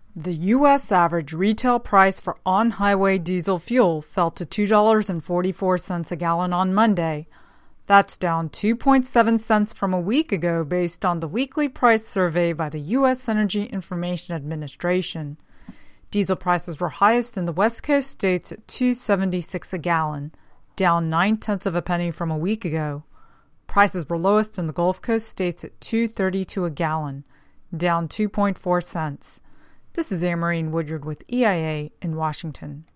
The U.S. average retail price for on-highway diesel fuel fell to $2.44 a gallon on Monday. That's down 2.7 cents from a week ago based on the weekly price survey by the U.S. Energy Information Administration. Diesel prices were highest in the West Coast states at $2.76 a gallon, down 9/10 of a penny from a week ago. Prices were lowest in the Gulf Coast states at $2.32 a gallon, down 2.4 cents. This is Anne-Marie Woodyard with EIA in Washington.